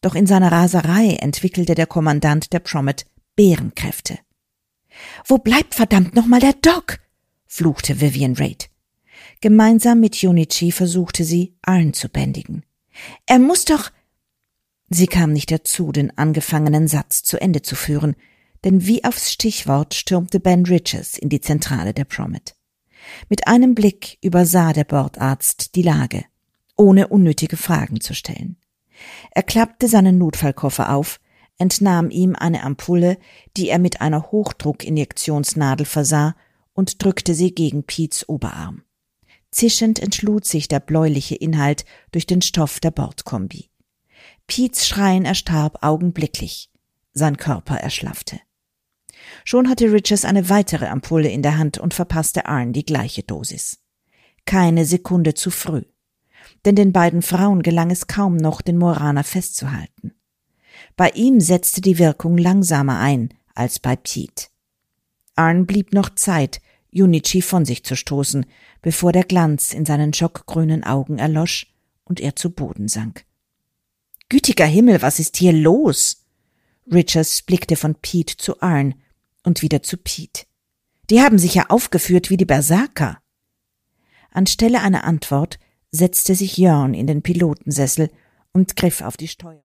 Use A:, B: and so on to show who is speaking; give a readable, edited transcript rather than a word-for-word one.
A: Doch in seiner Raserei entwickelte der Kommandant der Promet Bärenkräfte. »Wo bleibt verdammt nochmal der Doc?« fluchte Vivian Reid. Gemeinsam mit Junichi versuchte sie, Arn zu bändigen. »Er muss doch…« Sie kam nicht dazu, den angefangenen Satz zu Ende zu führen, denn wie aufs Stichwort stürmte Ben Richards in die Zentrale der Promet. Mit einem Blick übersah der Bordarzt die Lage, ohne unnötige Fragen zu stellen. Er klappte seinen Notfallkoffer auf, entnahm ihm eine Ampulle, die er mit einer Hochdruckinjektionsnadel versah, und drückte sie gegen Petes Oberarm. Zischend entschlud sich der bläuliche Inhalt durch den Stoff der Bordkombi. Petes Schreien erstarb augenblicklich. Sein Körper erschlaffte. Schon hatte Richards eine weitere Ampulle in der Hand und verpasste Arn die gleiche Dosis. Keine Sekunde zu früh. Denn den beiden Frauen gelang es kaum noch, den Moraner festzuhalten. Bei ihm setzte die Wirkung langsamer ein als bei Pete. Arn blieb noch Zeit, Junichi von sich zu stoßen, bevor der Glanz in seinen schockgrünen Augen erlosch und er zu Boden sank. »Gütiger Himmel, was ist hier los?« Richards blickte von Pete zu Arn und wieder zu Pete. »Die haben sich ja aufgeführt wie die Berserker.« Anstelle einer Antwort setzte sich Jörn in den Pilotensessel und griff auf die Steuerung.